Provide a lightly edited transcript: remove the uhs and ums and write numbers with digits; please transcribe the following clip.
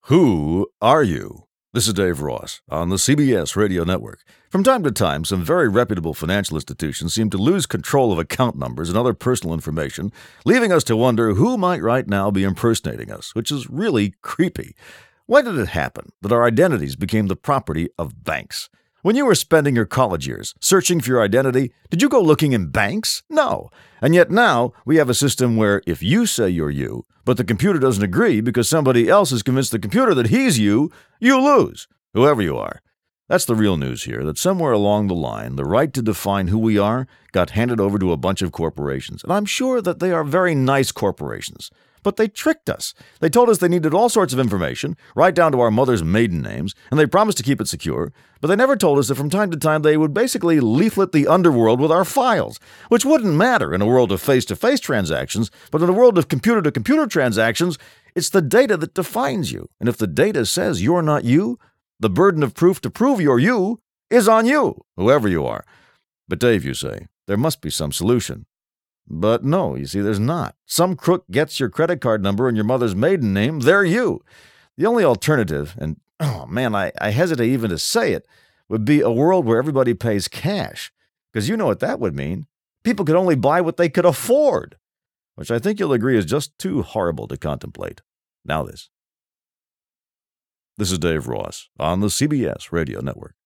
Who are you? This is Dave Ross on the CBS Radio Network. From time to time, some very reputable financial institutions seem to lose control of account numbers and other personal information, leaving us to wonder who might right now be impersonating us, which is really creepy. Why did it happen that our identities became the property of banks? When you were spending your college years searching for your identity, did you go looking in banks? No. And yet now we have a system where if you say you're you, but the computer doesn't agree because somebody else has convinced the computer that he's you, you lose, whoever you are. That's the real news here, that somewhere along the line, the right to define who we are got handed over to a bunch of corporations. And I'm sure that they are very nice corporations. But they tricked us. They told us they needed all sorts of information, right down to our mother's maiden names, and they promised to keep it secure, but they never told us that from time to time they would basically leaflet the underworld with our files, which wouldn't matter in a world of face-to-face transactions, but in a world of computer-to-computer transactions, it's the data that defines you. And if the data says you're not you, the burden of proof to prove you're you is on you, whoever you are. But Dave, you say, there must be some solution. But no, you see, there's not. Some crook gets your credit card number and your mother's maiden name, they're you. The only alternative, and oh man, I hesitate even to say it, would be a world where everybody pays cash. Because you know what that would mean. People could only buy what they could afford, which I think you'll agree is just too horrible to contemplate. Now this. This is Dave Ross on the CBS Radio Network.